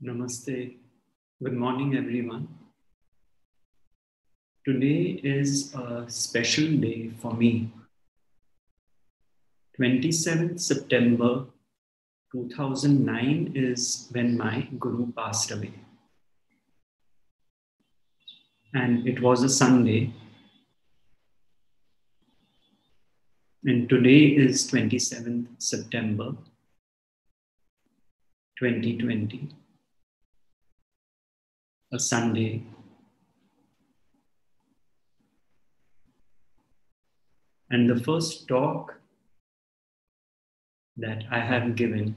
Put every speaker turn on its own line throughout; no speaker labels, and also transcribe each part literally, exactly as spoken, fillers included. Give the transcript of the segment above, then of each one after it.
Namaste. Good morning, everyone. Today is a special day for me. twenty-seventh September two thousand nine is when my Guru passed away. And it was a Sunday. And today is twenty-seventh September twenty twenty. A Sunday. And the first talk that I have given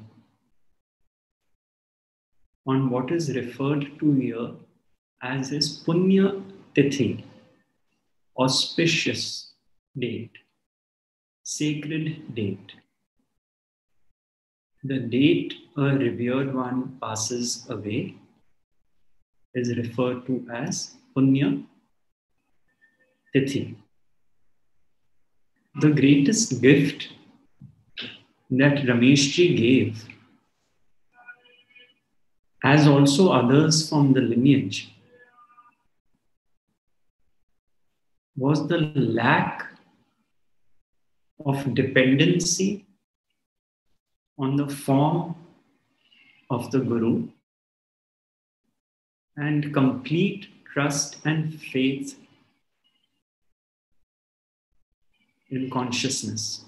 on what is referred to here as his Punya Tithi, auspicious date, sacred date. The date a revered one passes away is referred to as Punya Tithi. The greatest gift that Rameshji gave, as also others from the lineage, was the lack of dependency on the form of the Guru and complete trust and faith in consciousness.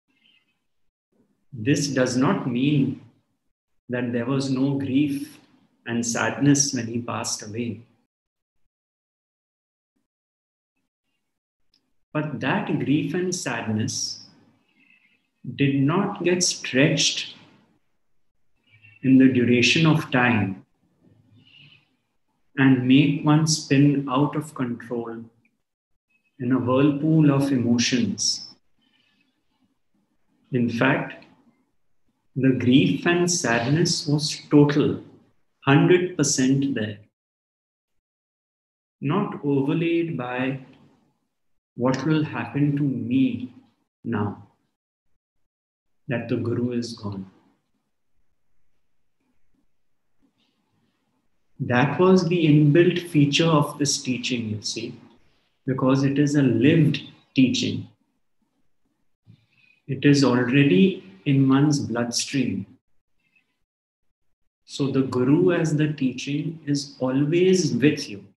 This does not mean that there was no grief and sadness when he passed away. But that grief and sadness did not get stretched in the duration of time and make one spin out of control in a whirlpool of emotions. In fact, the grief and sadness was total, one hundred percent there. Not overlaid by what will happen to me now that the Guru is gone. That was the inbuilt feature of this teaching, you see, because it is a lived teaching. It is already in one's bloodstream. So the Guru as the teaching is always with you.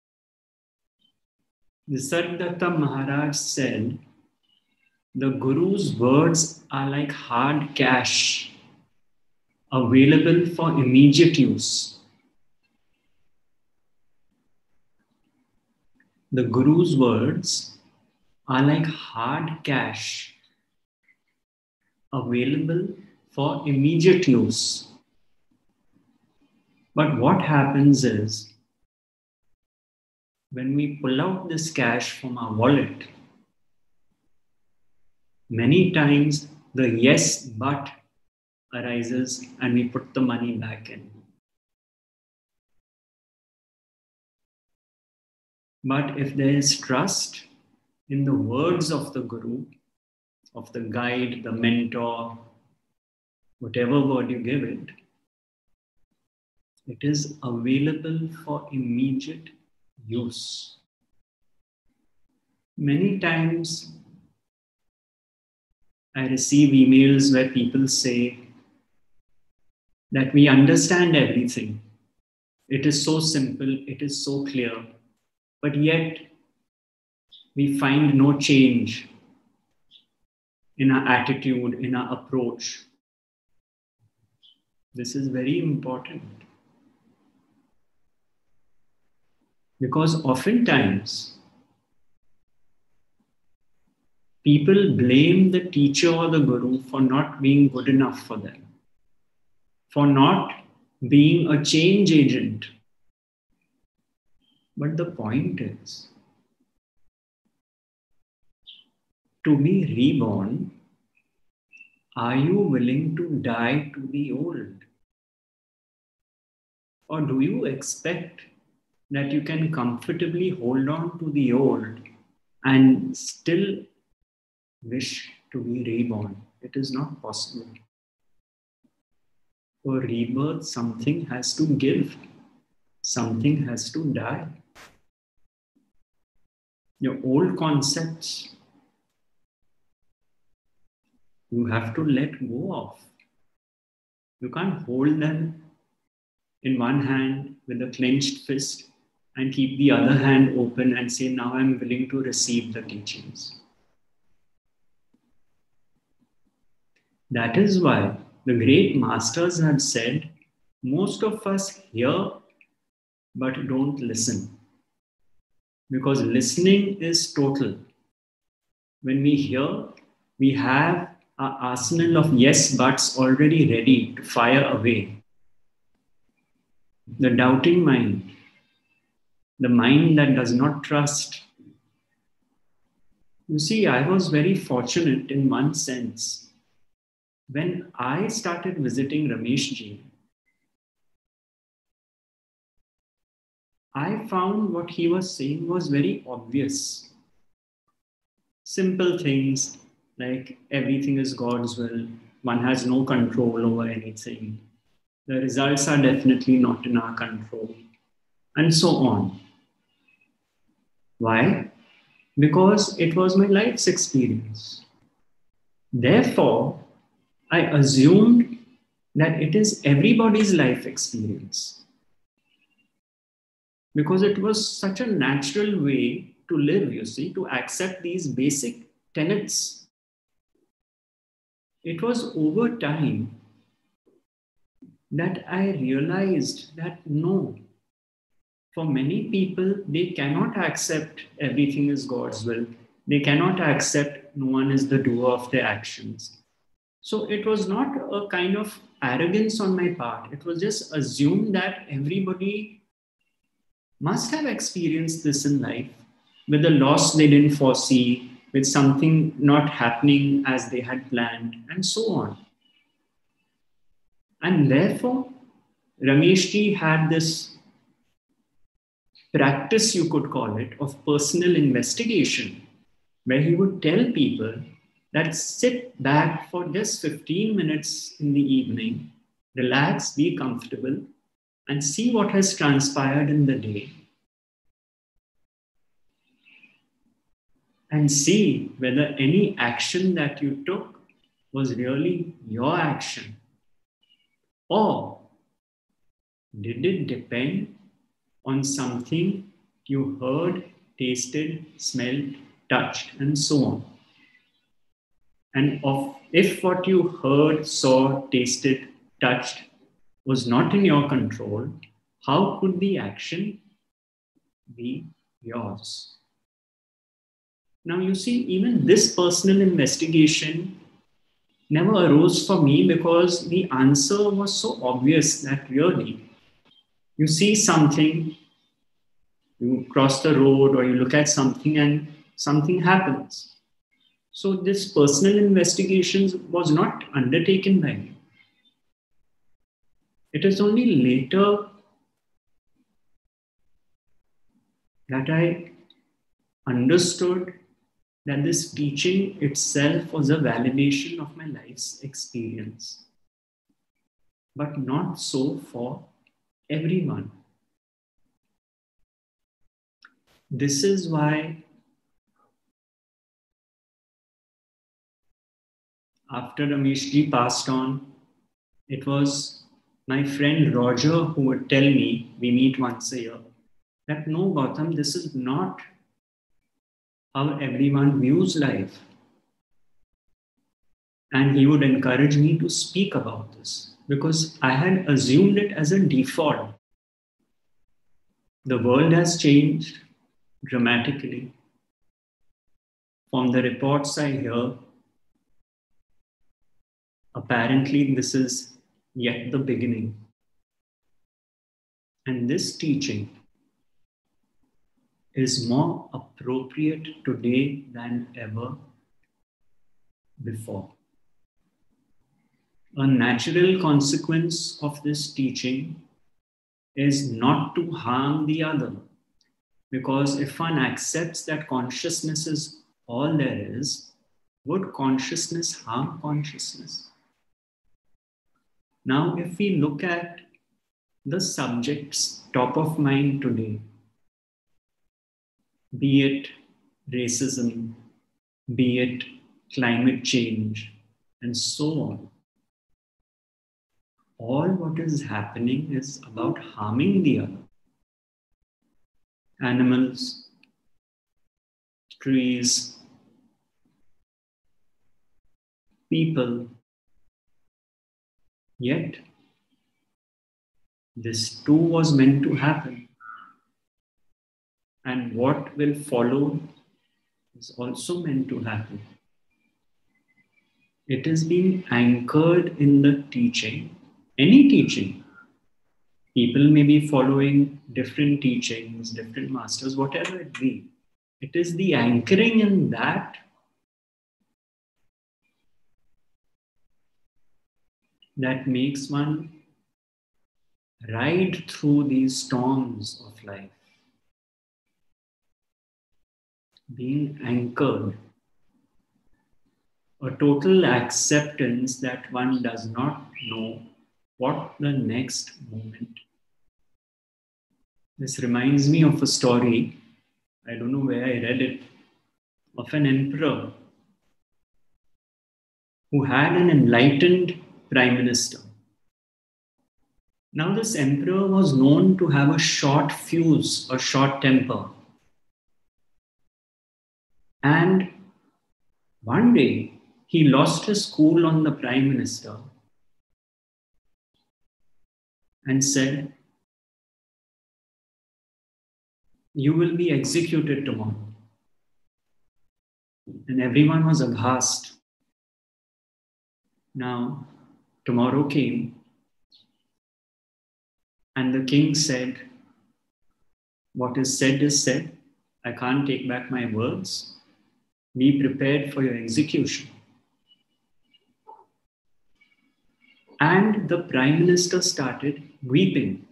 Nisargadatta Maharaj said, the Guru's words are like hard cash, available for immediate use. The Guru's words are like hard cash, available for immediate use. But what happens is, when we pull out this cash from our wallet, many times the yes but arises and we put the money back in. But if there is trust in the words of the Guru, of the guide, the mentor, whatever word you give it, it is available for immediate use. Many times I receive emails where people say that we understand everything. It is so simple, it is so clear, but yet we find no change in our attitude, in our approach. This is very important. Because oftentimes, people blame the teacher or the Guru for not being good enough for them, for not being a change agent. But the point is, to be reborn, are you willing to die to the old? Or do you expect that you can comfortably hold on to the old and still wish to be reborn? It is not possible. For rebirth, something has to give, something has to die. Your old concepts, you have to let go of. You can't hold them in one hand with a clenched fist and keep the other hand open and say, now I'm willing to receive the teachings. That is why the great masters had said, most of us hear but don't listen. Because listening is total. When we hear, we have our arsenal of yes buts already ready to fire away. The doubting mind, the mind that does not trust. You see, I was very fortunate in one sense. When I started visiting Rameshji, I found what he was saying was very obvious. Simple things like everything is God's will, one has no control over anything, the results are definitely not in our control, and so on. Why? Because it was my life's experience. Therefore, I assumed that it is everybody's life experience. Because it was such a natural way to live, you see, to accept these basic tenets. It was over time that I realized that no, for many people, they cannot accept everything is God's will. They cannot accept no one is the doer of their actions. So it was not a kind of arrogance on my part. It was just assumed that everybody must have experienced this in life with a loss they didn't foresee, with something not happening as they had planned, and so on. And therefore, Rameshji had this practice, you could call it, of personal investigation, where he would tell people that sit back for just fifteen minutes in the evening, relax, be comfortable, and see what has transpired in the day. And see whether any action that you took was really your action. Or did it depend on something you heard, tasted, smelled, touched, and so on? And of, if what you heard, saw, tasted, touched was not in your control, how could the action be yours? Now you see, even this personal investigation never arose for me because the answer was so obvious that really, you see something, you cross the road or you look at something and something happens. So this personal investigation was not undertaken by me. It is only later that I understood that this teaching itself was a validation of my life's experience, but not so for everyone. This is why after Rameshji passed on, it was my friend Roger who would tell me, we meet once a year, that no, Gautam, this is not how everyone views life. And he would encourage me to speak about this because I had assumed it as a default. The world has changed dramatically. From the reports I hear, apparently this is yet the beginning. And this teaching is more appropriate today than ever before. A natural consequence of this teaching is not to harm the other. Because if one accepts that consciousness is all there is, would consciousness harm consciousness? Now, if we look at the subjects top of mind today, be it racism, be it climate change, and so on, all what is happening is about harming the other. Animals, trees, people. Yet, this too was meant to happen. And what will follow is also meant to happen. It is being anchored in the teaching, any teaching. People may be following different teachings, different masters, whatever it be. It is the anchoring in that that makes one ride through these storms of life. Being anchored. A total acceptance that one does not know what the next moment. This reminds me of a story, I don't know where I read it, of an emperor who had an enlightened prime minister. Now, this emperor was known to have a short fuse, a short temper. And one day, he lost his cool on the prime minister and said, "You will be executed tomorrow." And everyone was aghast. Now, tomorrow came, and the king said, "What is said is said. I can't take back my words. Be prepared for your execution." And the prime minister started weeping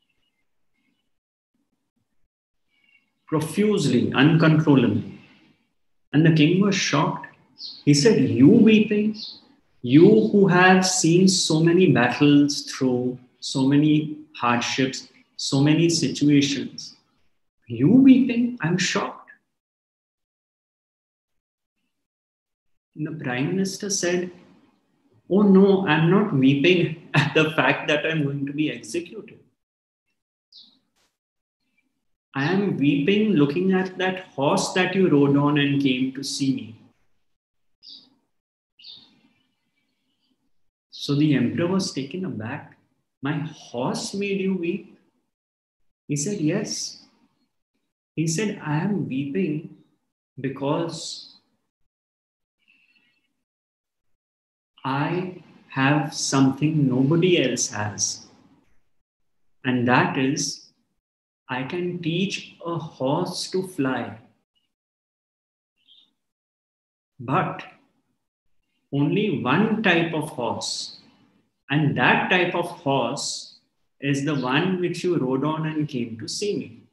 profusely, uncontrollably. And the king was shocked. He said, "You weeping? You who have seen so many battles through, so many hardships, so many situations. You weeping? I'm shocked." And the prime minister said, "Oh no, I'm not weeping at the fact that I'm going to be executed. I am weeping looking at that horse that you rode on and came to see me." So the emperor was taken aback. "My horse made you weep?" He said, "Yes." He said, "I am weeping because I have something nobody else has. And that is, I can teach a horse to fly. But only one type of horse. And that type of horse is the one which you rode on and came to see me."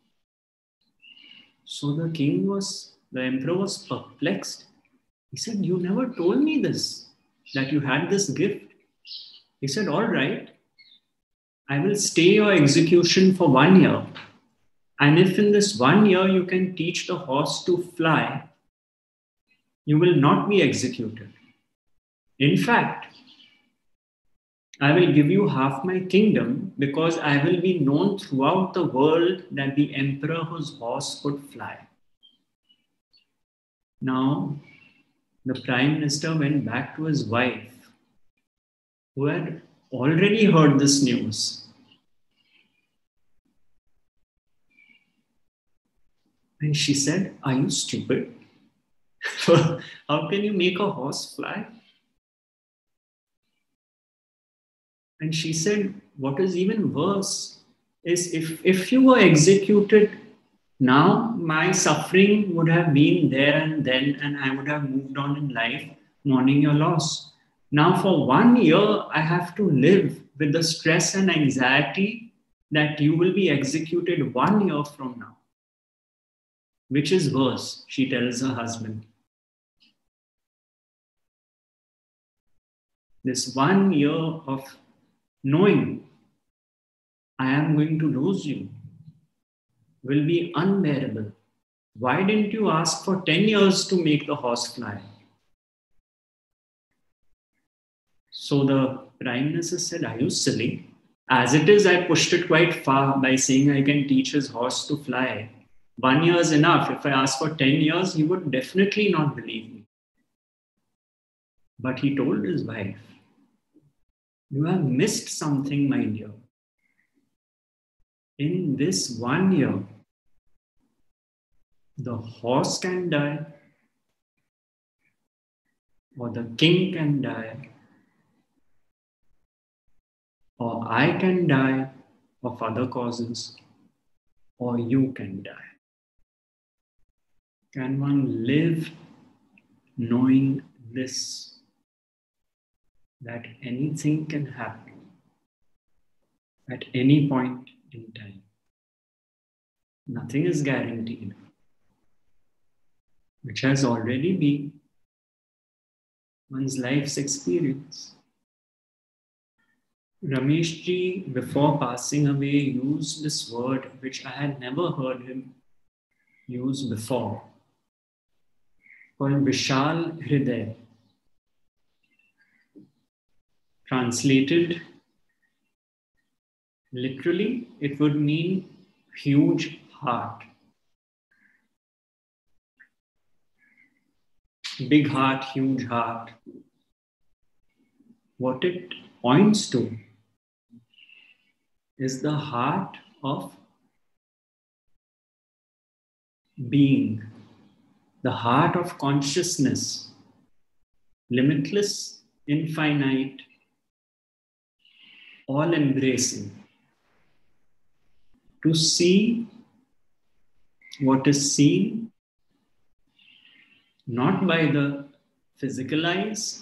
So the king was, the emperor was perplexed. He said, "You never told me this, that you had this gift." He said, "All right, I will stay your execution for one year. And if in this one year you can teach the horse to fly, you will not be executed. In fact, I will give you half my kingdom because I will be known throughout the world that the emperor whose horse could fly." Now, the prime minister went back to his wife, who had already heard this news. And she said, "Are you stupid? How can you make a horse fly?" And she said, "What is even worse is if, if you were executed now, my suffering would have been there and then, and I would have moved on in life, mourning your loss. Now, for one year, I have to live with the stress and anxiety that you will be executed one year from now. Which is worse?" she tells her husband. This one year of knowing I am going to lose you will be unbearable. Why didn't you ask for ten years to make the horse fly? So the Prime Minister said, are you silly? As it is, I pushed it quite far by saying I can teach his horse to fly. One year is enough. If I ask for ten years, he would definitely not believe me. But he told his wife, you have missed something, my dear. In this one year, the horse can die, or the king can die, or I can die of other causes, or you can die. Can one live knowing this, that anything can happen at any point in time? Nothing is guaranteed, which has already been one's life's experience. Ramesh ji, before passing away, used this word which I had never heard him use before, called Vishal Hriday. Translated literally, it would mean huge heart. Big heart, huge heart. What it points to is the heart of being, the heart of consciousness, limitless, infinite, all embracing. To see what is seen, not by the physical eyes,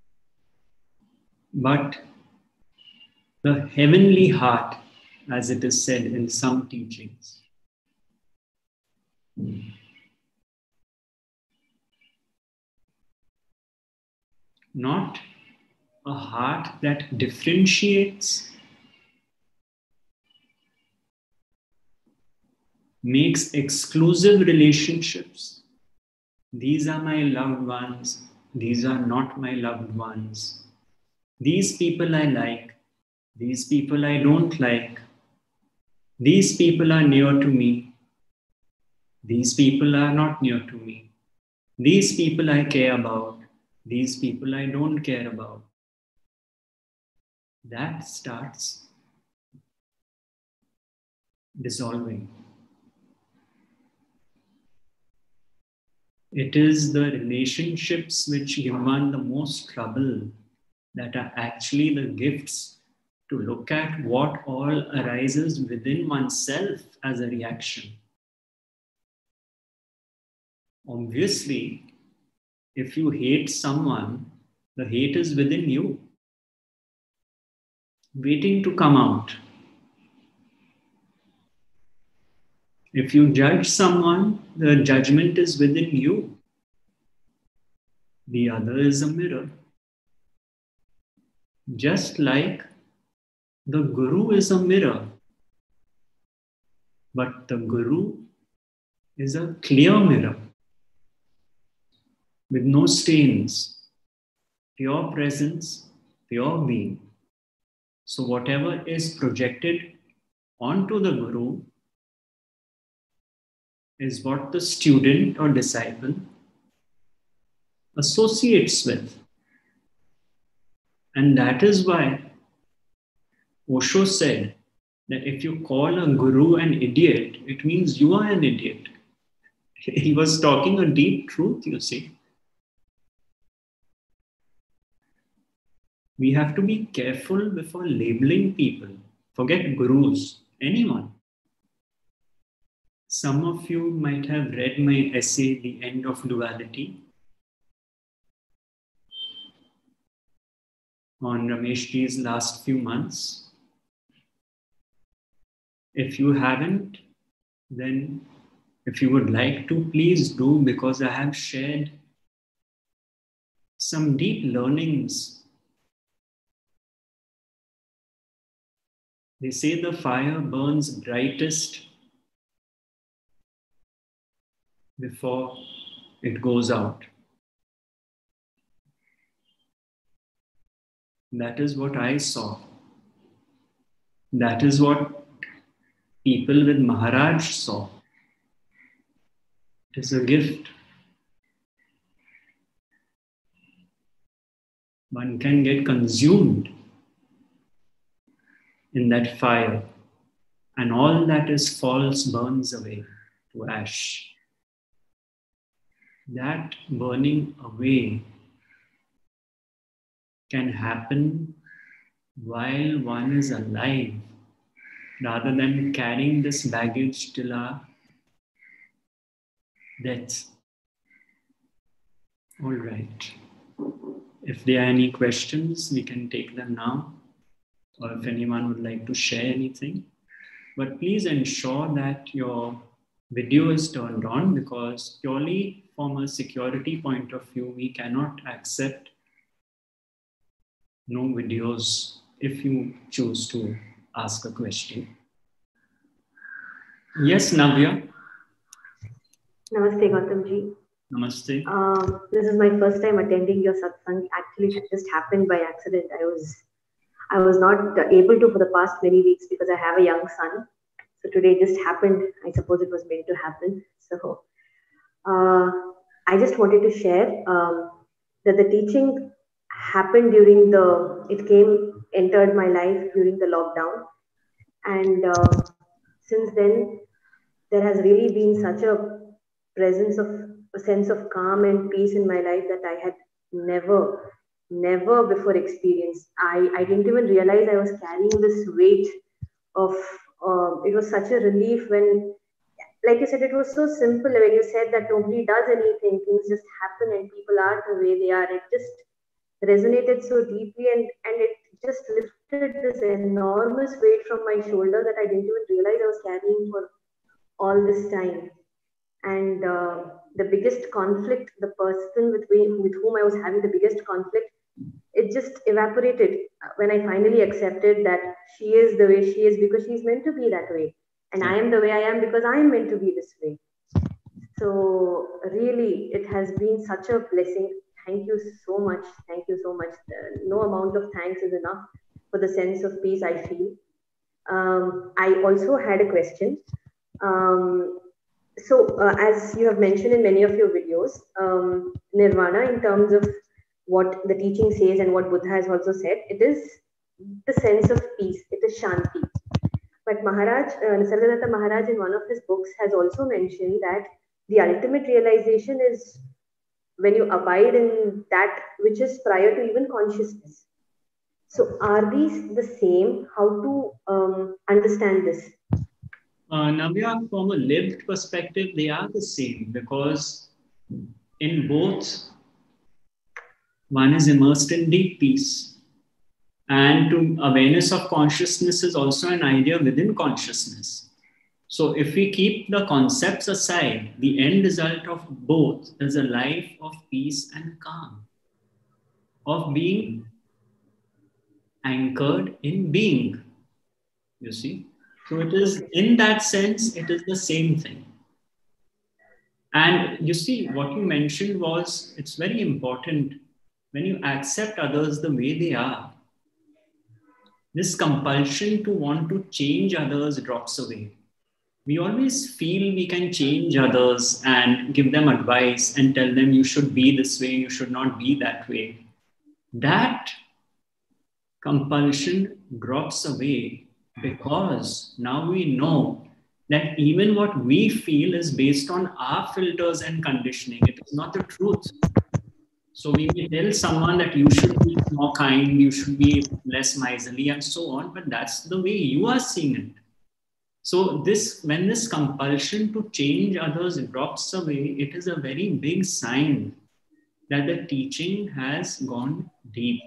but the heavenly heart, as it is said in some teachings. Not a heart that differentiates, makes exclusive relationships. These are my loved ones, these are not my loved ones. These people I like, these people I don't like. These people are near to me, these people are not near to me. These people I care about, these people I don't care about. That starts dissolving. It is the relationships which give one the most trouble that are actually the gifts to look at what all arises within oneself as a reaction. Obviously, if you hate someone, the hate is within you, waiting to come out. If you judge someone, the judgment is within you. The other is a mirror. Just like the Guru is a mirror, but the Guru is a clear mirror with no stains, pure presence, pure being. So whatever is projected onto the Guru is what the student or disciple associates with. And that is why Osho said that if you call a guru an idiot, it means you are an idiot. He was talking a deep truth, you see. We have to be careful before labeling people. Forget gurus, anyone. Some of you might have read my essay, The End of Duality, on Ramesh ji's last few months. If you haven't, then if you would like to, please do, because I have shared some deep learnings They say the fire burns brightest before it goes out. That is what I saw. That is what people with Maharaj saw. It is a gift. One can get consumed in that fire, and all that is false burns away to ash. That burning away can happen while one is alive, rather than carrying this baggage till our death. All right. If there are any questions, we can take them now, or if anyone would like to share anything. But please ensure that your video is turned on, because purely from a security point of view, we cannot accept no videos if you choose to ask a question. Yes, Navya.
Namaste, Gautamji.
Namaste.
Um, this is my first time attending your satsang. Actually, it just happened by accident. I was, I was not able to for the past many weeks because I have a young son. So today it just happened. I suppose it was meant to happen. So uh, I just wanted to share um, that the teaching happened during the, it came, entered my life during the lockdown. And uh, since then, there has really been such a presence of a sense of calm and peace in my life that I had never, never before experienced. I, I didn't even realize I was carrying this weight of, uh, it was such a relief when, like you said, it was so simple when you said that nobody does anything, things just happen and people are the way they are. It just resonated so deeply, and, and it just lifted this enormous weight from my shoulder that I didn't even realize I was carrying for all this time. And uh, the biggest conflict, the person with, me, with whom I was having the biggest conflict, it just evaporated when I finally accepted that she is the way she is because she's meant to be that way. And I am the way I am because I am meant to be this way. So really, it has been such a blessing. Thank you so much. Thank you so much. Uh, no amount of thanks is enough for the sense of peace I feel. Um, I also had a question. Um, so uh, as you have mentioned in many of your videos, um, nirvana, in terms of what the teaching says and what Buddha has also said, it is the sense of peace. It is shanti. But Maharaj, uh, Nisargadatta Maharaj, in one of his books, has also mentioned that the ultimate realization is when you abide in that which is prior to even consciousness. So are these the same? How to um, understand this?
Uh, Navya, from a lived perspective, they are the same, because in both, one is immersed in deep peace. And to awareness of consciousness is also an idea within consciousness. So if we keep the concepts aside, the end result of both is a life of peace and calm, of being anchored in being, you see. So it is, in that sense, it is the same thing. And you see, what you mentioned was, it's very important when you accept others the way they are. This compulsion to want to change others drops away. We always feel we can change others and give them advice and tell them you should be this way, you should not be that way. That compulsion drops away because now we know that even what we feel is based on our filters and conditioning. It is not the truth. So we may tell someone that you should be more kind, you should be less miserly, and so on, but that's the way you are seeing it. So this, when this compulsion to change others drops away, it is a very big sign that the teaching has gone deep.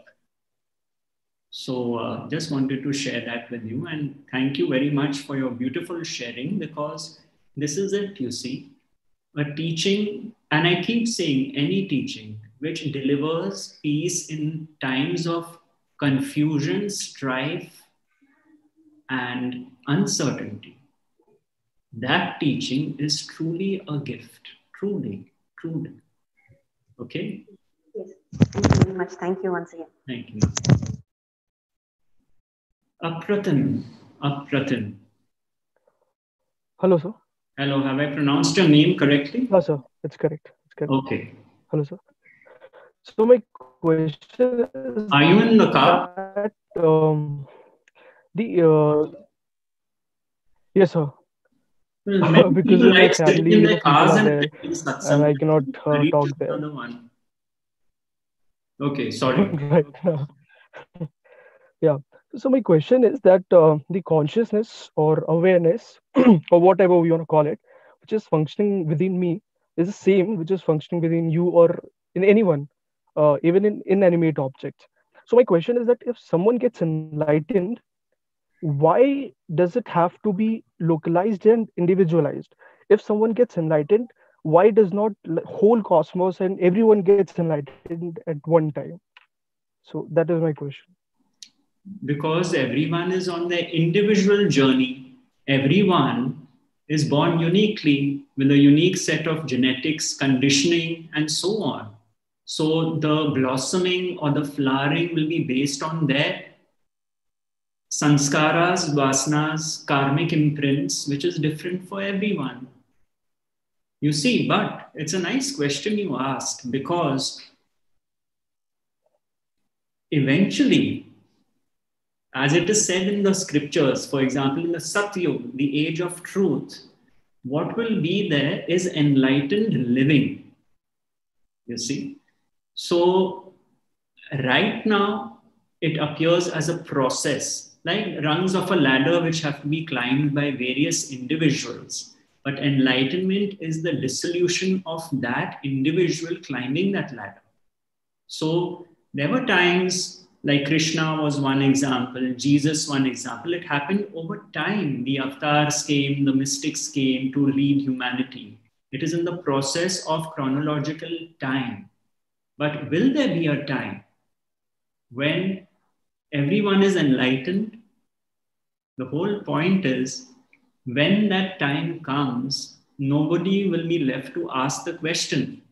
So uh, just wanted to share that with you, and thank you very much for your beautiful sharing, because this is it, you see, a teaching, and I keep saying any teaching which delivers peace in times of confusion, strife, and uncertainty. That teaching is truly a gift. Truly, truly. Okay?
Yes. Thank you very much. Thank you once again.
Thank you. Apratim. Apratim.
Hello, sir.
Hello, have I pronounced your name correctly?
No, sir. It's correct. It's correct.
Okay.
Hello, sir. So my question is,
are you in the car?
That, um, the uh, yes, sir.
Well,
because of my
like
family,
in
you
their
know, people
cars
are
and
there, and I cannot uh, talk there.
The one. Okay, sorry.
Right. Yeah. So my question is that uh, the consciousness or awareness, or whatever we want to call it, which is functioning within me, is the same which is functioning within you or in anyone, uh, even in inanimate objects. So my question is that if someone gets enlightened, why does it have to be localized and individualized? If someone gets enlightened, why does not l- whole cosmos and everyone gets enlightened at one time? So that is my question.
Because everyone is on their individual journey. Everyone is born uniquely with a unique set of genetics, conditioning, and so on. So the blossoming or the flowering will be based on their sanskaras, vasanas, karmic imprints, which is different for everyone. You see, but it's a nice question you asked, because eventually, as it is said in the scriptures, for example, in the Satyug, the age of truth, what will be there is enlightened living. You see? So, right now, it appears as a process, like rungs of a ladder which have to be climbed by various individuals. But enlightenment is the dissolution of that individual climbing that ladder. So, there were times like Krishna was one example, Jesus one example. It happened over time. The avatars came, the mystics came to lead humanity. It is in the process of chronological time. But will there be a time when everyone is enlightened? The whole point is, when that time comes, nobody will be left to ask the question.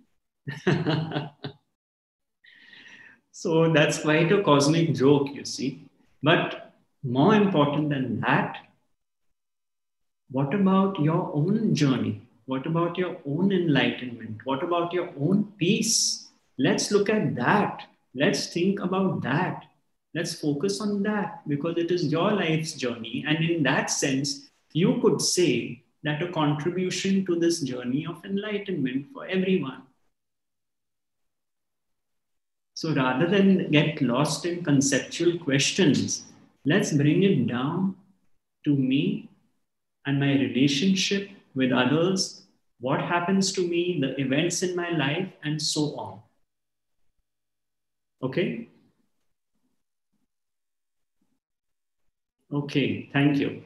So that's quite a cosmic joke, you see. But more important than that, what about your own journey? What about your own enlightenment? What about your own peace? Let's look at that. Let's think about that. Let's focus on that, because it is your life's journey. And in that sense, you could say that a contribution to this journey of enlightenment for everyone. So rather than get lost in conceptual questions, let's bring it down to me and my relationship with others, what happens to me, the events in my life, and so on. Okay? Okay, thank you.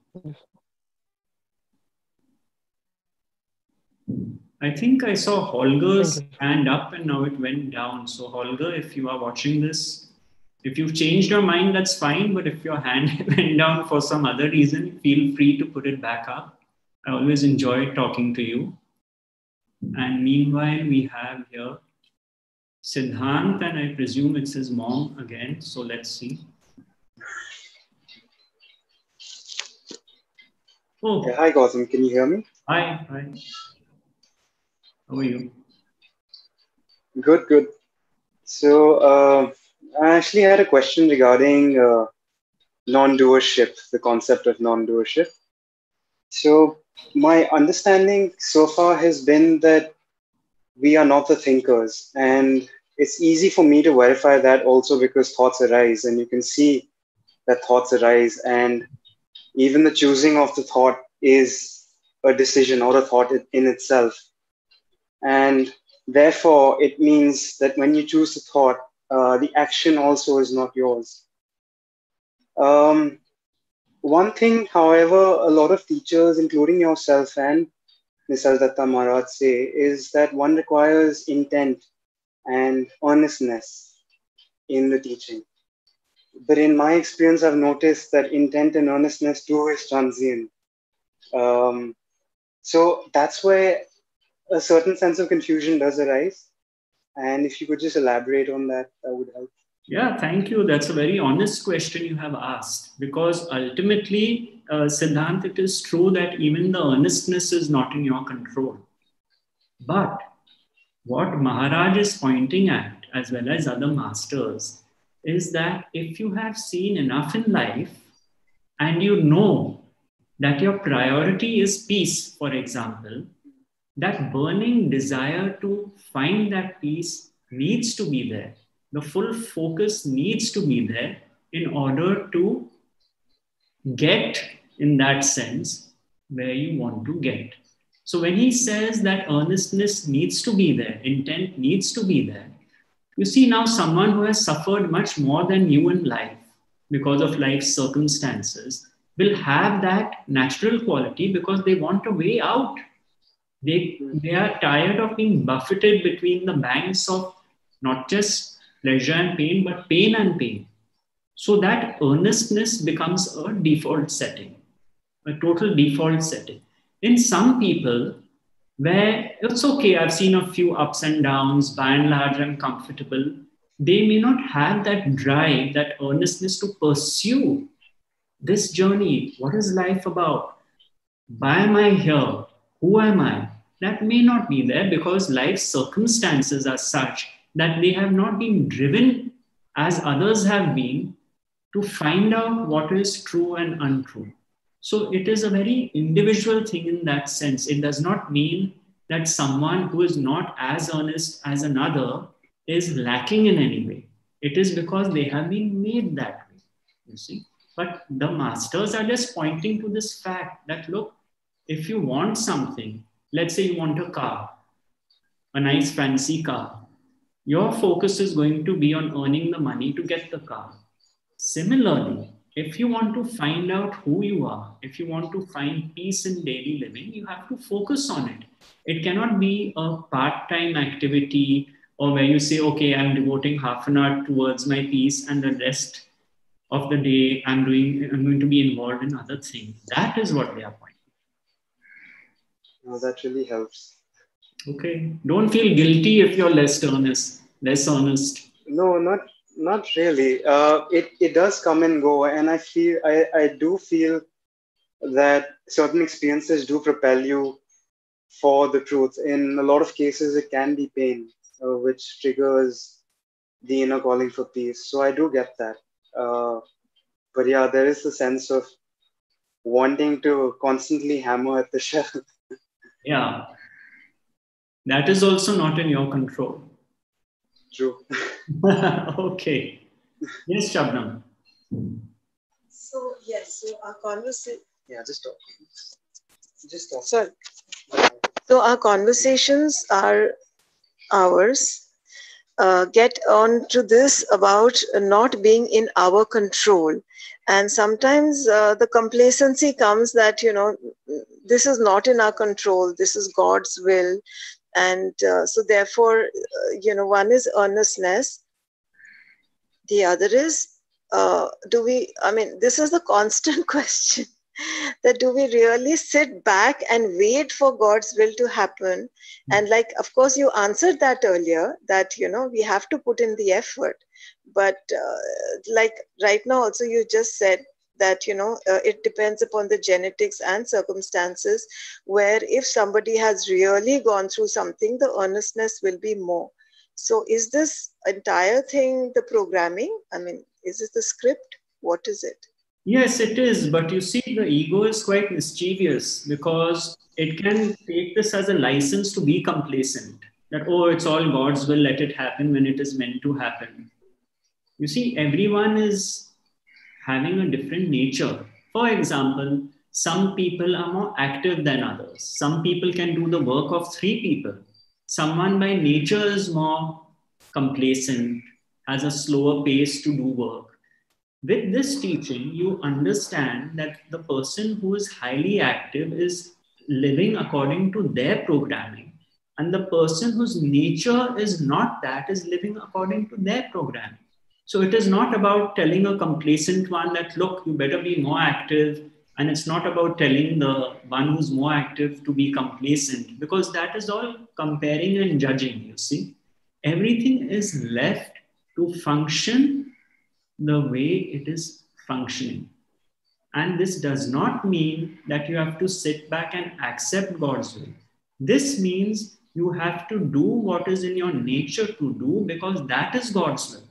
I think I saw Holger's hand up and now it went down. So Holger, if you are watching this, if you've changed your mind, that's fine. But if your hand went down for some other reason, feel free to put it back up. I always enjoy talking to you. And meanwhile, we have here Siddhant, and I presume it's his mom again. So let's see. Oh.
Yeah, hi, Gautam. Can you hear me?
Hi. Hi. How are you?
Good, good. So uh, I actually had a question regarding uh, non-doership, the concept of non-doership. So my understanding so far has been that we are not the thinkers, and it's easy for me to verify that also because thoughts arise, and you can see that thoughts arise, and even the choosing of the thought is a decision or a thought in itself. And therefore, it means that when you choose the thought, uh, the action also is not yours. Um, one thing, however, a lot of teachers, including yourself and Nisal Datta Maharaj, say is that one requires intent and earnestness in the teaching. but in my experience, I've noticed that intent and earnestness too is transient. Um, so that's where a certain sense of confusion does arise. And if you could just elaborate on that, that would help.
Yeah, thank you. That's a very honest question you have asked, because ultimately, uh, Siddhant, it is true that even the earnestness is not in your control. But what Maharaj is pointing at, as well as other masters, is that if you have seen enough in life and you know that your priority is peace, for example, that burning desire to find that peace needs to be there. The full focus needs to be there in order to get, in that sense, where you want to get. So when he says that earnestness needs to be there, intent needs to be there, you see now someone who has suffered much more than you in life because of life's circumstances will have that natural quality because they want a way out. They, they are tired of being buffeted between the banks of not just pleasure and pain, but pain and pain. So that earnestness becomes a default setting, a total default setting. In some people, where it's okay, I've seen a few ups and downs, by and large, I'm comfortable. They may not have that drive, that earnestness to pursue this journey. What is life about? Why am I here? Who am I? That may not be there because life's circumstances are such that they have not been driven as others have been to find out what is true and untrue. So it is a very individual thing in that sense. It does not mean that someone who is not as earnest as another is lacking in any way. It is because they have been made that way, you see. But the masters are just pointing to this fact that, look, if you want something, let's say you want a car, a nice fancy car, your focus is going to be on earning the money to get the car. Similarly, if you want to find out who you are, if you want to find peace in daily living, you have to focus on it. It cannot be a part-time activity or where you say, okay, I'm devoting half an hour towards my peace and the rest of the day I'm doing, I'm going to be involved in other things. That is what they are pointing.
No, that really helps.
Okay. Don't feel guilty if you're less earnest, less honest.
No, not not really. Uh, it it does come and go, and I feel I, I do feel that certain experiences do propel you for the truth. In a lot of cases, it can be pain, uh, which triggers the inner calling for peace. So I do get that. Uh, but yeah, there is a sense of wanting to constantly hammer at the shell.
Yeah. That is also not in your control.
True.
Okay. Yes, Shabnam.
So, yes, so our conversation.
Yeah, just talk. Just talk.
Sorry. So, our conversations are ours. Uh, get on to this about not being in our control. And sometimes uh, the complacency comes that, you know, this is not in our control, this is God's will. And uh, so therefore, uh, you know, one is earnestness. The other is, uh, do we, I mean, this is the constant question. That do we really sit back and wait for God's will to happen? And like, of course, you answered that earlier, that, you know, we have to put in the effort. But uh, like right now also, you just said that, you know, uh, it depends upon the genetics and circumstances, where if somebody has really gone through something, the earnestness will be more. So is this entire thing the programming? I mean, is it the script? What is it?
Yes, it is. But you see, the ego is quite mischievous because it can take this as a license to be complacent. That, oh, it's all God's will, let it happen when it is meant to happen. You see, everyone is having a different nature. For example, some people are more active than others. Some people can do the work of three people. Someone by nature is more complacent, has a slower pace to do work. With this teaching, you understand that the person who is highly active is living according to their programming, and the person whose nature is not that is living according to their programming. So it is not about telling a complacent one that, look, you better be more active. And it's not about telling the one who's more active to be complacent, because that is all comparing and judging, you see. Everything is left to function the way it is functioning. And this does not mean that you have to sit back and accept God's will. This means you have to do what is in your nature to do, because that is God's will.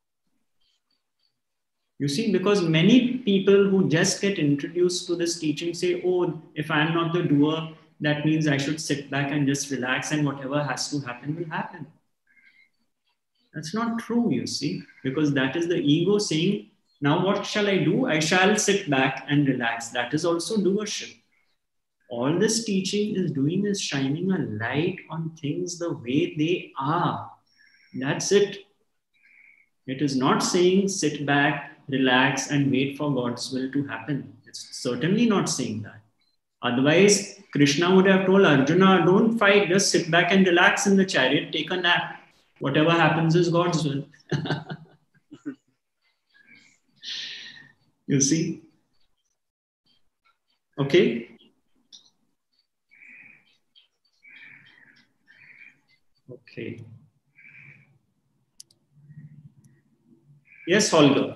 You see, because many people who just get introduced to this teaching say, oh, if I'm not the doer, that means I should sit back and just relax and whatever has to happen will happen. That's not true, you see, because that is the ego saying, now what shall I do? I shall sit back and relax. That is also doership. All this teaching is doing is shining a light on things the way they are. That's it. It is not saying sit back, relax, and wait for God's will to happen. It's certainly not saying that. Otherwise, Krishna would have told Arjuna, don't fight, just sit back and relax in the chariot, take a nap. Whatever happens is God's will. You see? Okay? Okay. Yes, Holger.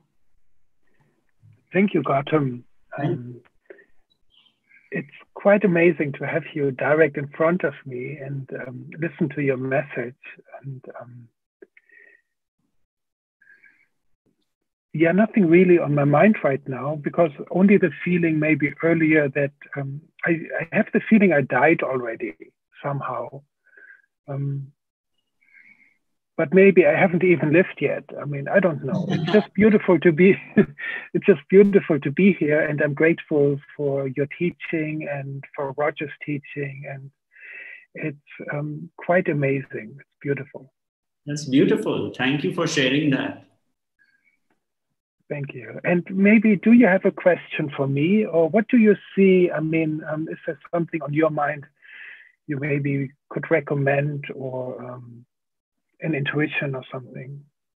Thank you, Gautam. Um, it's quite amazing to have you direct in front of me and um, listen to your message. And um, yeah, nothing really on my mind right now, because only the feeling maybe earlier that um, I, I have the feeling I died already somehow. Um, But maybe I haven't even lived yet. I mean, I don't know. It's just beautiful to be, it's just beautiful to be here. And I'm grateful for your teaching and for Roger's teaching. And it's um, quite amazing. It's beautiful.
That's beautiful. Thank you for sharing that.
Thank you. And maybe, do you have a question for me, or what do you see? I mean, um, is there something on your mind you maybe could recommend, or um, an intuition or something?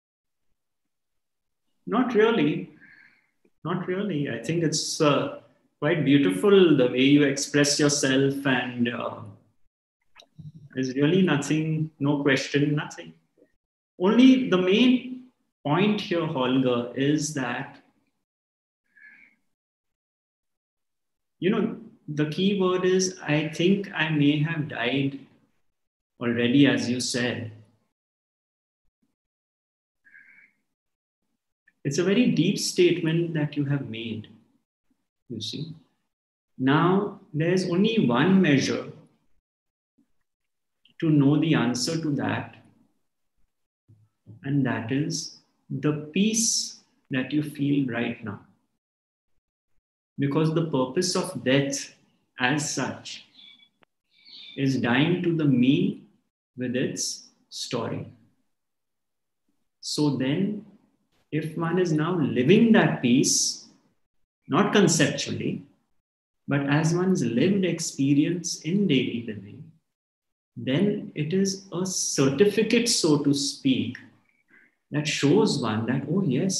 Not really. Not really. I think it's uh, quite beautiful the way you express yourself, and uh, there's really nothing, no question, nothing. Only the main point here, Holger, is that, you know, the key word is, I think I may have died already, as you said. It's a very deep statement that you have made, you see. Now, there's only one measure to know the answer to that, and that is the peace that you feel right now. Because the purpose of death as such is dying to the me with its story. So then, if one is now living that peace, not conceptually, but as one's lived experience in daily living, then it is a certificate, so to speak, that shows one that, oh yes,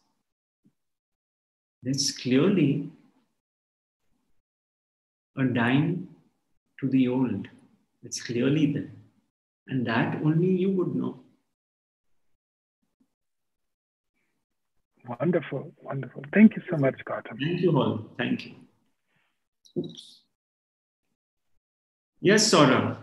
there's clearly a dying to the old. It's clearly there. And that only you would know.
Wonderful, wonderful. Thank you so much, Gautam.
Thank you all. Thank you. Oops. Yes, Saurabh.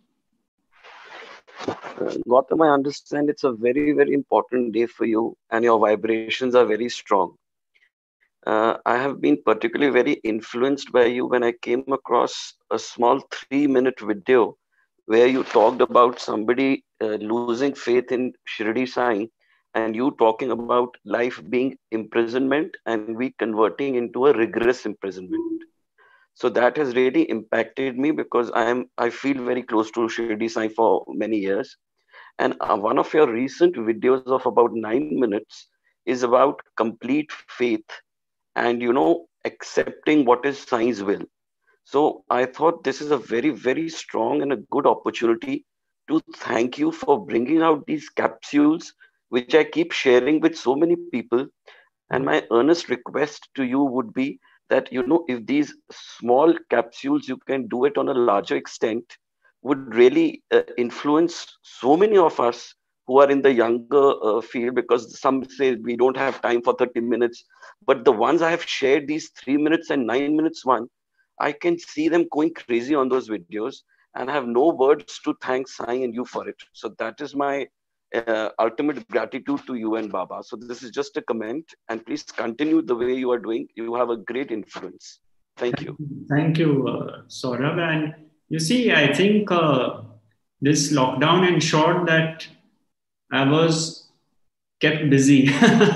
Uh, Gautam, I understand it's a very, very important day for you, and your vibrations are very strong. Uh, I have been particularly very influenced by you when I came across a small three-minute video where you talked about somebody uh, losing faith in Shirdi Sai, and you talking about life being imprisonment and we converting into a rigorous imprisonment. So that has really impacted me, because I am I feel very close to Shirdi Sai for many years. And uh, one of your recent videos of about nine minutes is about complete faith and, you know, accepting what is Sai's will. So I thought this is a very, very strong and a good opportunity to thank you for bringing out these capsules which I keep sharing with so many people. And my earnest request to you would be that, you know, if these small capsules, you can do it on a larger extent, would really uh, influence so many of us who are in the younger uh, field, because some say we don't have time for thirty minutes. But the ones I have shared, these three minutes and nine minutes one, I can see them going crazy on those videos, and I have no words to thank Sai and you for it. So that is my uh, ultimate gratitude to you and Baba. So this is just a comment, and please continue the way you are doing. You have a great influence. Thank you.
Thank you, uh, Saurabh. And you see, I think uh, this lockdown ensured that I was kept busy.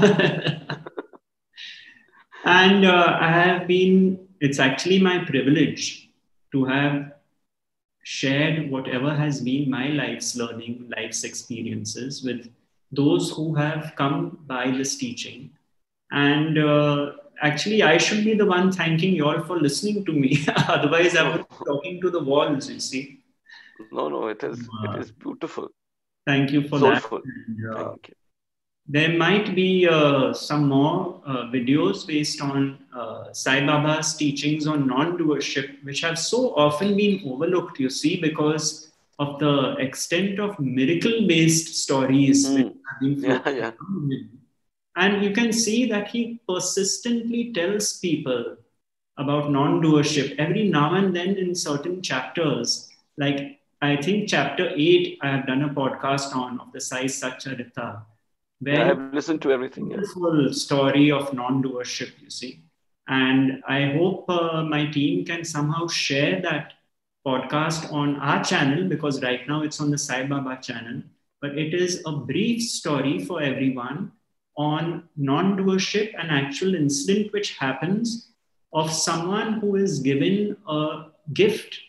And uh, I have been, it's actually my privilege to have shared whatever has been my life's learning, life's experiences with those who have come by this teaching. And uh, actually, I should be the one thanking you all for listening to me. Otherwise, I would be talking to the walls, you see.
No, no, it is, uh, it is beautiful.
Thank you for
Soulful.
that. And, uh,
thank you.
There might be uh, some more uh, videos based on uh, Sai Baba's teachings on non-doership, which have so often been overlooked, you see, because of the extent of miracle-based stories
Mm.
which have been
Yeah,
floating
yeah.
around him. And you can see that he persistently tells people about non-doership every now and then in certain chapters. Like, I think chapter eight, I have done a podcast on of the Sai Satcharita.
Yeah, I've listened to everything. Yes.
Beautiful story of non-doership, you see. And I hope uh, my team can somehow share that podcast on our channel, because right now it's on the Sai Baba channel. But it is a brief story for everyone on non-doership, an actual incident which happens of someone who is given a gift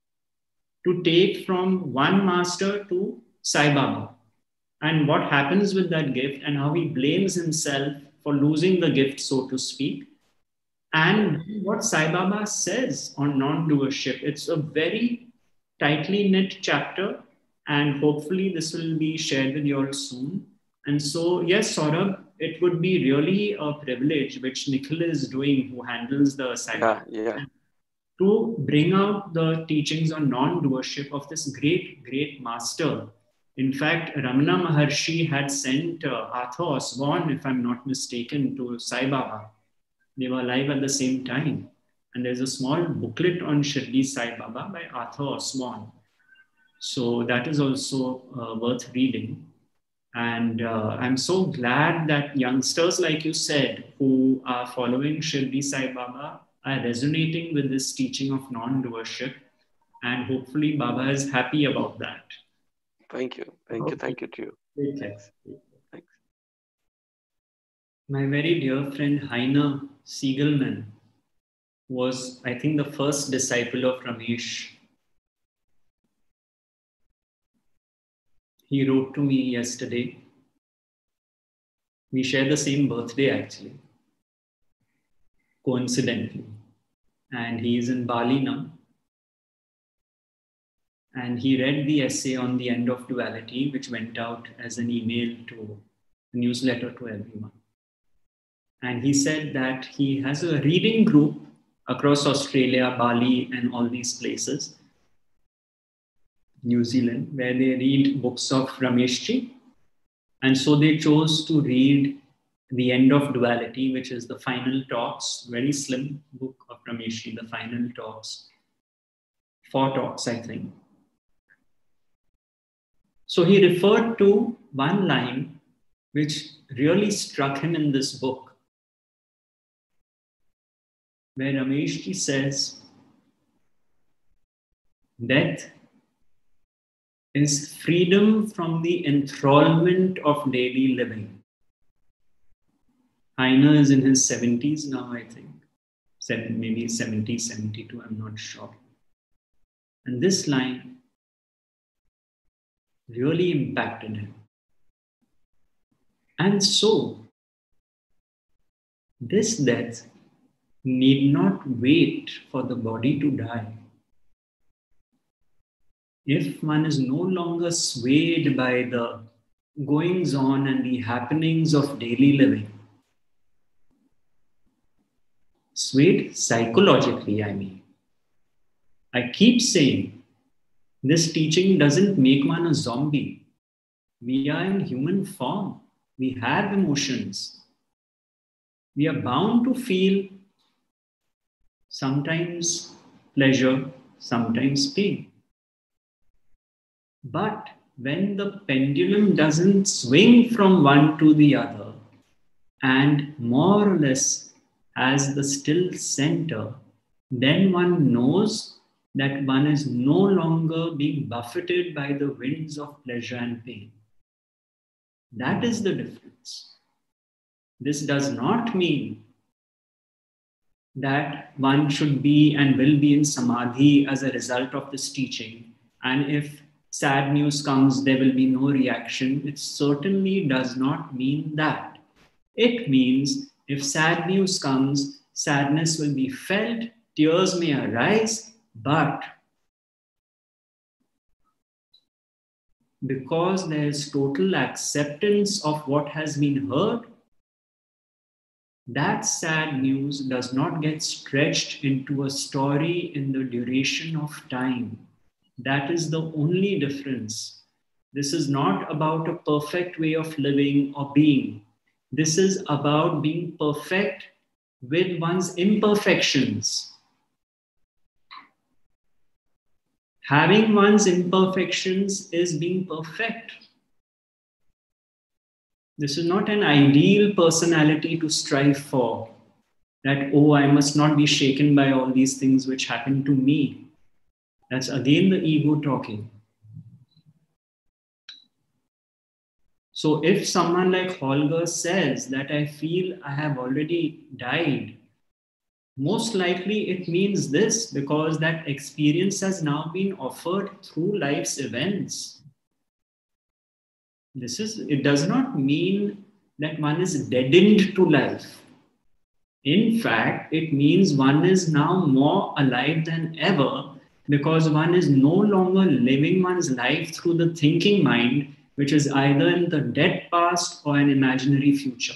to take from one master to Sai Baba. And what happens with that gift, and how he blames himself for losing the gift, so to speak. And what Sai Baba says on non-doership. It's a very tightly knit chapter, and hopefully this will be shared with you all soon. And so, yes, Saurabh, it would be really a privilege, which Nikhil is doing, who handles the Sai Baba,
yeah, yeah.
to bring out the teachings on non-doership of this great, great master. In fact, Ramana Maharshi had sent uh, Arthur Osborne, if I'm not mistaken, to Sai Baba. They were alive at the same time. And there's a small booklet on Shirdi Sai Baba by Arthur Osborne. So that is also uh, worth reading. And uh, I'm so glad that youngsters, like you said, who are following Shirdi Sai Baba are resonating with this teaching of non-doership. And hopefully Baba is happy about that.
Thank you. Thank you. Thank you to you.
Thanks.
Thanks.
My very dear friend Heiner Siegelman was, I think, the first disciple of Ramesh. He wrote to me yesterday. We share the same birthday, actually, coincidentally. And he is in Bali now. And he read the essay on the end of duality, which went out as an email to a newsletter to everyone. And he said that he has a reading group across Australia, Bali, and all these places, New Zealand, where they read books of Rameshji. And so they chose to read The End of Duality, which is the final talks, very slim book of Rameshji, the final talks. Four talks, I think. So he referred to one line which really struck him in this book, where Rameshji says, death is freedom from the enthrallment of daily living. Heiner is in his seventies now, I think. Seven, maybe seventy, seventy-two, I'm not sure. And this line really impacted him. And so, this death need not wait for the body to die. If one is no longer swayed by the goings on and the happenings of daily living. Sweet, psychologically, I mean. I keep saying, this teaching doesn't make one a zombie. We are in human form. We have emotions. We are bound to feel sometimes pleasure, sometimes pain. But when the pendulum doesn't swing from one to the other and more or less has the still center, then one knows that one is no longer being buffeted by the winds of pleasure and pain. That is the difference. This does not mean that one should be and will be in samadhi as a result of this teaching. And if sad news comes, there will be no reaction. It certainly does not mean that. It means if sad news comes, sadness will be felt, tears may arise, but because there is total acceptance of what has been heard, that sad news does not get stretched into a story in the duration of time. That is the only difference. This is not about a perfect way of living or being. This is about being perfect with one's imperfections. Having one's imperfections is being perfect. This is not an ideal personality to strive for. That, oh, I must not be shaken by all these things which happen to me. That's again the ego talking. So if someone like Holger says that I feel I have already died, most likely it means this, because that experience has now been offered through life's events. This is, it does not mean that one is deadened to life. In fact, it means one is now more alive than ever, because one is no longer living one's life through the thinking mind, which is either in the dead past or an imaginary future.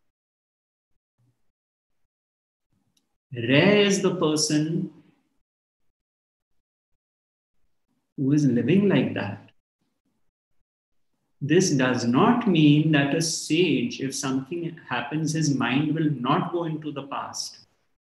Rare is the person who is living like that. This does not mean that a sage, if something happens, his mind will not go into the past.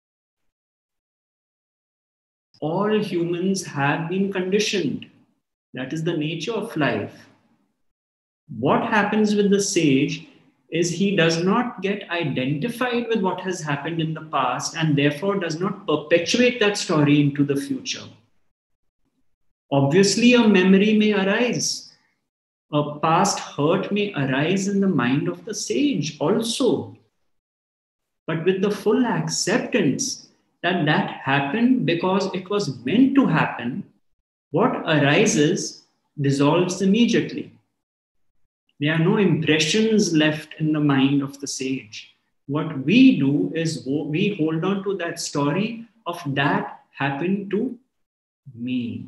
All humans have been conditioned. That is the nature of life. What happens with the sage is he does not get identified with what has happened in the past and therefore does not perpetuate that story into the future. Obviously, a memory may arise. A past hurt may arise in the mind of the sage also. But with the full acceptance that that happened because it was meant to happen, what arises dissolves immediately. There are no impressions left in the mind of the sage. What we do is we hold on to that story of that happened to me.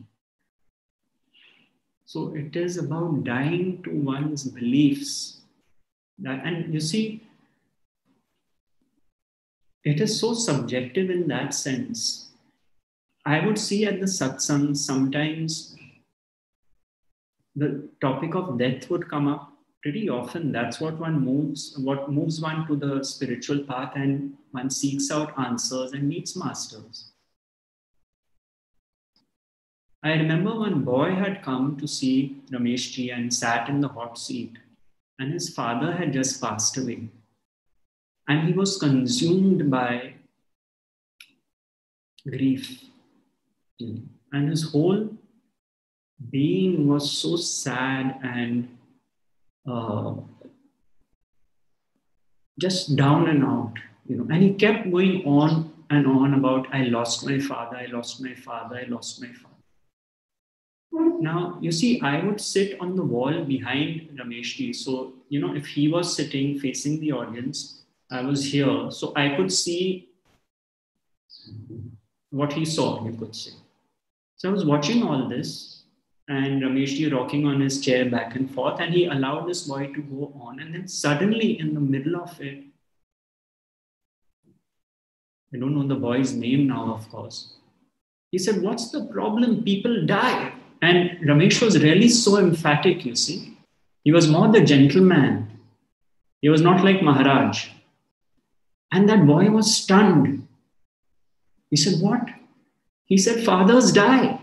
So it is about dying to one's beliefs. That, and you see, it is so subjective in that sense. I would see at the satsang sometimes the topic of death would come up pretty often. That's what one moves, what moves one to the spiritual path, and one seeks out answers and meets masters. I remember one boy had come to see Rameshji and sat in the hot seat, and his father had just passed away. And he was consumed by grief. And his whole being was so sad and uh, just down and out, you know. And he kept going on and on about, I lost my father, I lost my father, I lost my father. Now, you see, I would sit on the wall behind Rameshji. So, you know, if he was sitting facing the audience, I was here. So I could see what he saw, you could say. So I was watching all this. and Rameshji rocking on his chair back and forth, and he allowed this boy to go on. And then suddenly in the middle of it, I don't know the boy's name now, of course. He said, what's the problem? People die. And Ramesh was really so emphatic, you see. He was more the gentleman. He was not like Maharaj. And that boy was stunned. He said, what? He said, fathers die.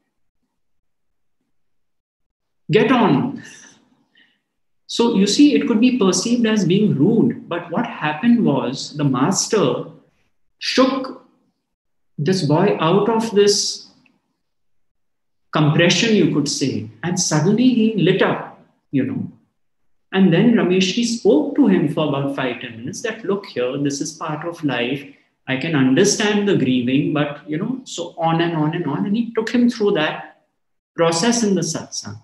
Get on. So you see, it could be perceived as being rude. But what happened was the master shook this boy out of this compression, you could say. And suddenly he lit up, you know. And then Rameshji spoke to him for about five, ten minutes that, look here, this is part of life. I can understand the grieving, but, you know, so on and on and on. And he took him through that process in the satsang.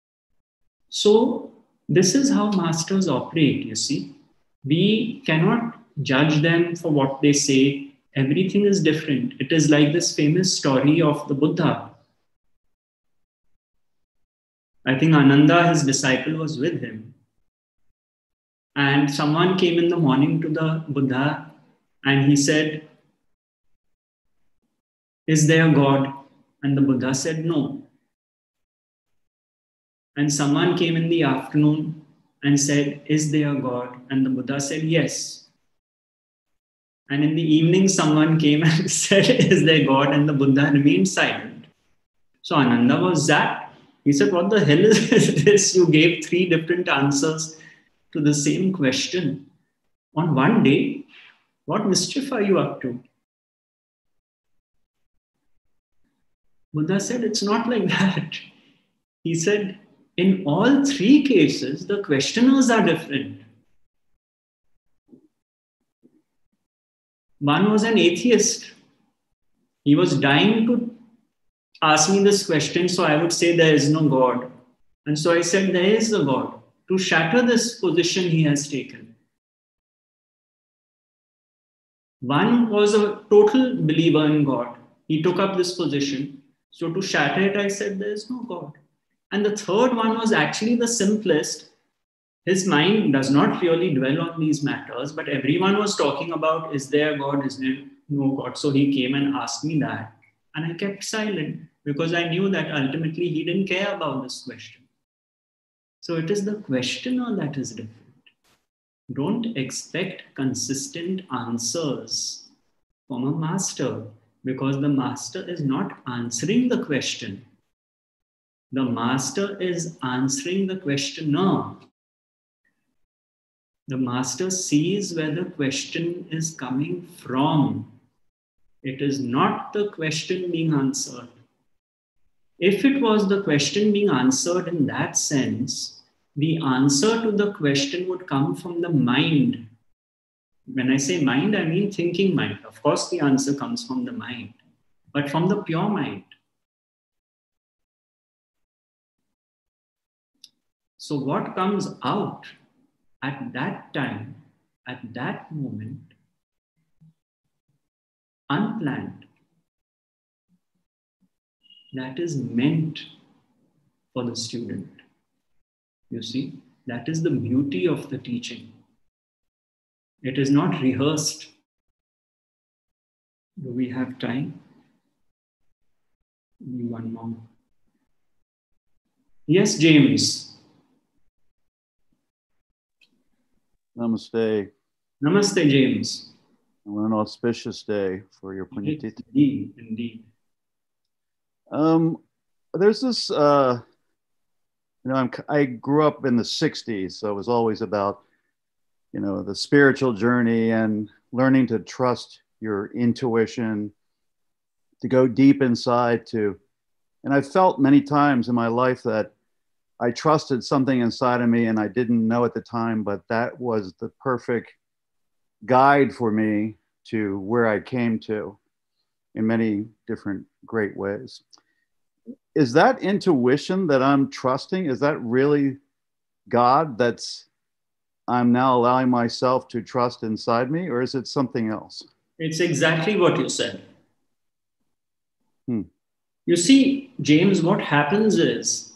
So this is how masters operate, you see. We cannot judge them for what they say. Everything is different. It is like this famous story of the Buddha. I think Ananda, his disciple, was with him. And someone came in the morning to the Buddha and he said, is there God? And the Buddha said, no. And someone came in the afternoon and said, is there God? And the Buddha said, yes. And in the evening, someone came and said, is there God? And the Buddha remained silent. So Ananda was zapped. He said, what the hell is this? You gave three different answers to the same question on one day. What mischief are you up to? Buddha said, it's not like that. He said, in all three cases, the questioners are different. One was an atheist. He was dying to ask me this question, so I would say there is no God. And so I said, there is a God, to shatter this position he has taken. One was a total believer in God. He took up this position. So to shatter it, I said, there is no God. And the third one was actually the simplest. His mind does not really dwell on these matters, but everyone was talking about, is there a God, is there no God? So he came and asked me that. And I kept silent because I knew that ultimately he didn't care about this question. So it is the questioner that is different. Don't expect consistent answers from a master because the master is not answering the question. The master is answering the questioner. The master sees where the question is coming from. It is not the question being answered. If it was the question being answered in that sense, the answer to the question would come from the mind. When I say mind, I mean thinking mind. Of course, the answer comes from the mind, but from the pure mind. So what comes out at that time, at that moment, unplanned, that is meant for the student. You see, that is the beauty of the teaching. It is not rehearsed. Do we have time? One more. Yes, James.
Namaste.
Namaste, James.
On an auspicious day for your Punyatita.
Indeed, indeed.
Um, there's this, uh, you know, I'm, I grew up in the sixties, so it was always about, you know, the spiritual journey and learning to trust your intuition, to go deep inside to, and I've felt many times in my life that I trusted something inside of me and I didn't know at the time, but that was the perfect guide for me to where I came to in many different great ways. Is that intuition that I'm trusting? Is that really God that's I'm now allowing myself to trust inside me, or is it something else?
It's exactly what you said.
Hmm.
You see, James, what happens is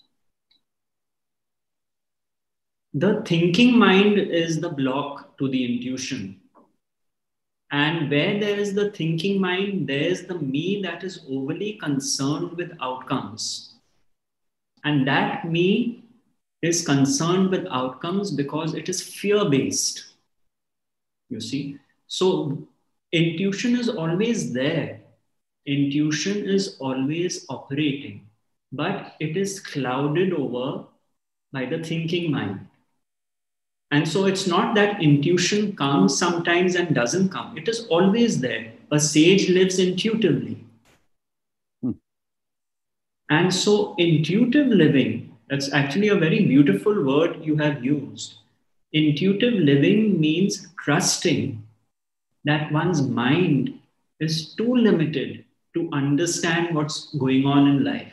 the thinking mind is the block to the intuition. And where there is the thinking mind, there is the me that is overly concerned with outcomes. And that me is concerned with outcomes because it is fear-based. You see? So intuition is always there. Intuition is always operating, but it is clouded over by the thinking mind. And so it's not that intuition comes sometimes and doesn't come. It is always there. A sage lives intuitively. Hmm. And so intuitive living, that's actually a very beautiful word you have used. Intuitive living means trusting that one's mind is too limited to understand what's going on in life.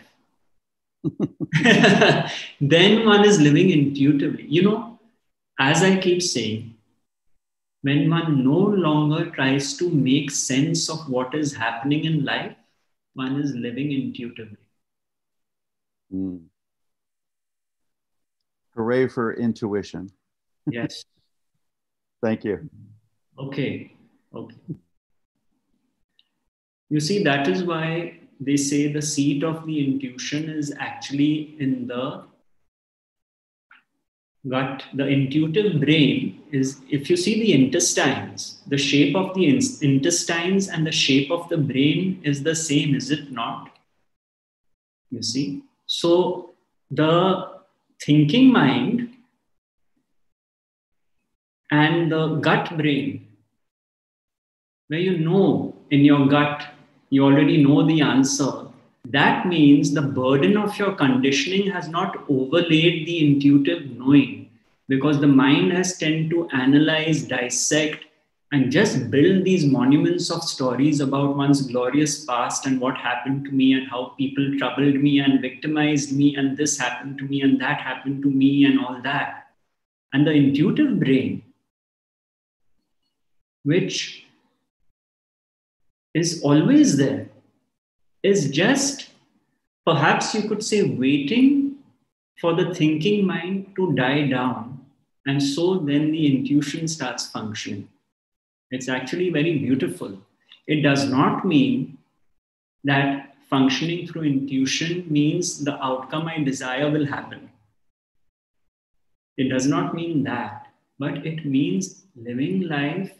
Then one is living intuitively. You know, as I keep saying, when one no longer tries to make sense of what is happening in life, one is living intuitively.
Mm. Hooray for intuition.
Yes.
Thank you.
Okay. Okay. You see, that is why they say the seat of the intuition is actually in the gut. The intuitive brain is, if you see the intestines, the shape of the in- intestines and the shape of the brain is the same, is it not? You see? So the thinking mind and the gut brain, where you know in your gut, you already know the answer. That means the burden of your conditioning has not overlaid the intuitive knowing, because the mind has tended to analyze, dissect, and just build these monuments of stories about one's glorious past and what happened to me and how people troubled me and victimized me and this happened to me and that happened to me and all that. And the intuitive brain, which is always there, is just, perhaps you could say, waiting for the thinking mind to die down. And so then the intuition starts functioning. It's actually very beautiful. It does not mean that functioning through intuition means the outcome I desire will happen. It does not mean that, but it means living life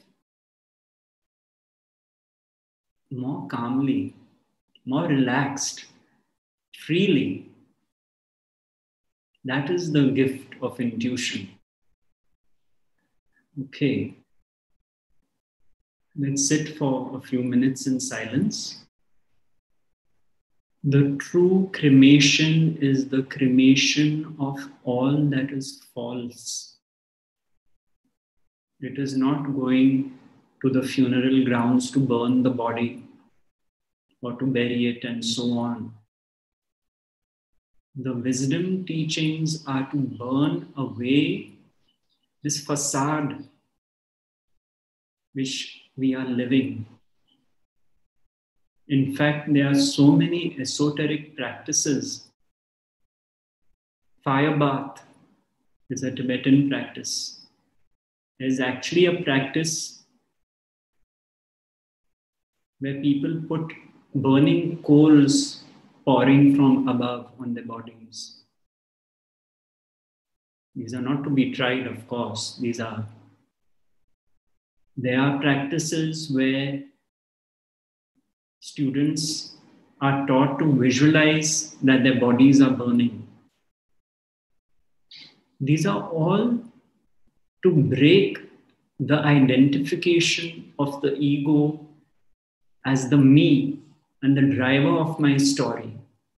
more calmly, more relaxed, freely. That is the gift of intuition. Okay. Let's sit for a few minutes in silence. The true cremation is the cremation of all that is false. It is not going to the funeral grounds to burn the body or to bury it and so on. The wisdom teachings are to burn away this facade which we are living. In fact, there are so many esoteric practices. Fire bath is a Tibetan practice. There's actually a practice where people put burning coals pouring from above on their bodies. These are not to be tried, of course. These are, there are practices where students are taught to visualize that their bodies are burning. These are all to break the identification of the ego as the me and the driver of my story.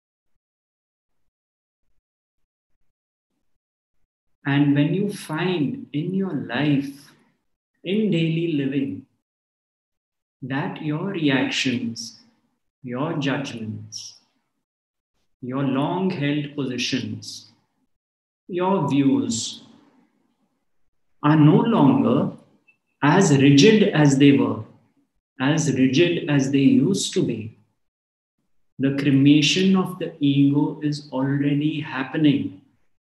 And when you find in your life, in daily living, that your reactions, your judgments, your long-held positions, your views are no longer as rigid as they were, as rigid as they used to be, The cremation of the ego is already happening.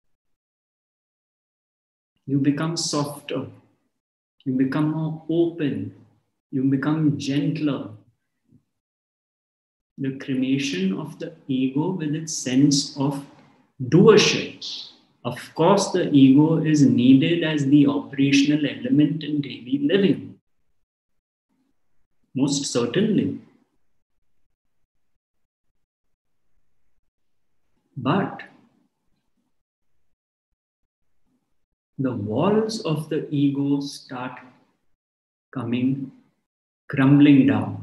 You become softer. You become more open. You become gentler. The cremation of the ego with its sense of doership. Of course, the ego is needed as the operational element in daily living. Most certainly. But the walls of the ego start coming, crumbling down.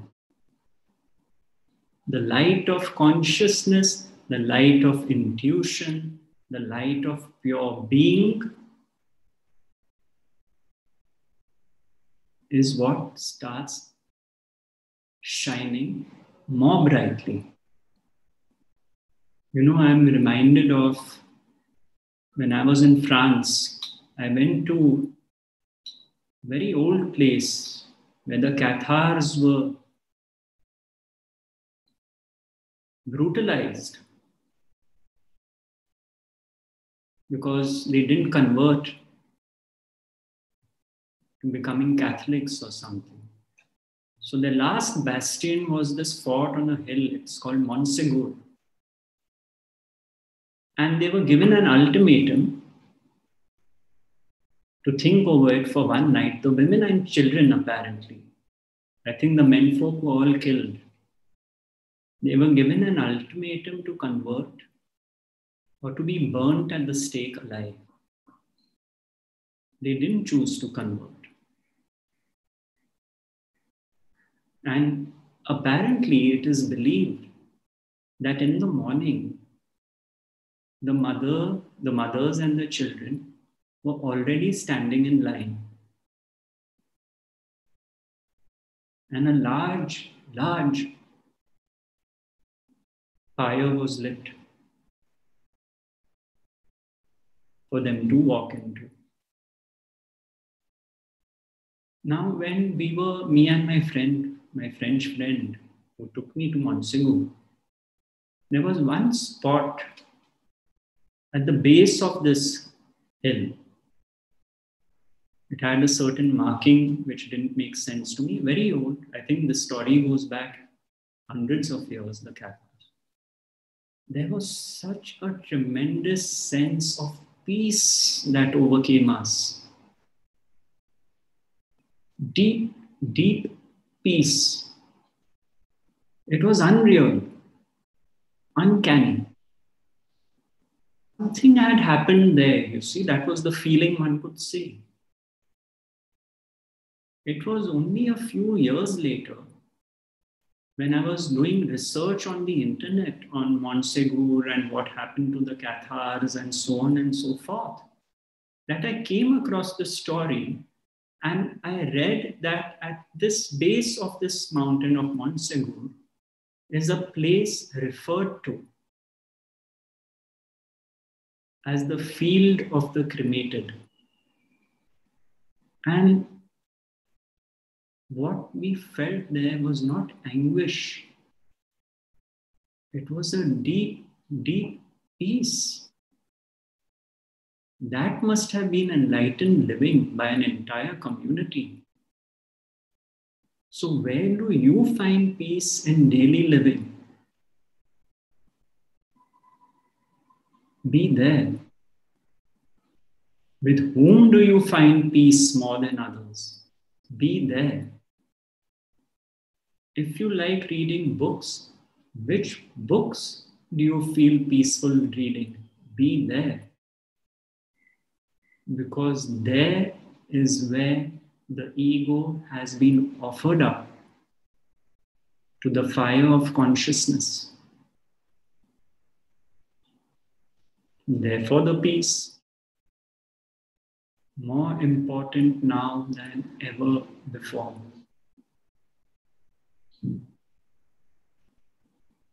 The light of consciousness, the light of intuition, the light of pure being is what starts shining more brightly. You know, I'm reminded of when I was in France. I went to a very old place where the Cathars were brutalized because they didn't convert to becoming Catholics or something. So the last bastion was this fort on a hill. It's called Montségur. And they were given an ultimatum to think over it for one night. The women and children, apparently. I think the menfolk were all killed. They were given an ultimatum to convert or to be burnt at the stake alive. They didn't choose to convert. And apparently it is believed that in the morning, the mother, the mothers and the children were already standing in line. And a large, large fire was lit for them to walk into. Now, when we were, me and my friend, my French friend, who took me to Montségur, there was one spot at the base of this hill. It had a certain marking which didn't make sense to me. Very old. I think the story goes back hundreds of years, the Cathars. There was such a tremendous sense of peace that overcame us. Deep, deep peace. It was unreal, uncanny. Something had happened there, you see, that was the feeling one could say. It was only a few years later, when I was doing research on the internet on Montségur and what happened to the Cathars and so on and so forth, that I came across the story and I read that at this base of this mountain of Montségur is a place referred to as the field of the cremated. And what we felt there was not anguish. It was a deep, deep peace. That must have been enlightened living by an entire community. So where do you find peace in daily living? Be there. With whom do you find peace more than others? Be there. If you like reading books, which books do you feel peaceful reading? Be there. Because there is where the ego has been offered up to the fire of consciousness. Therefore, the peace, more important now than ever before.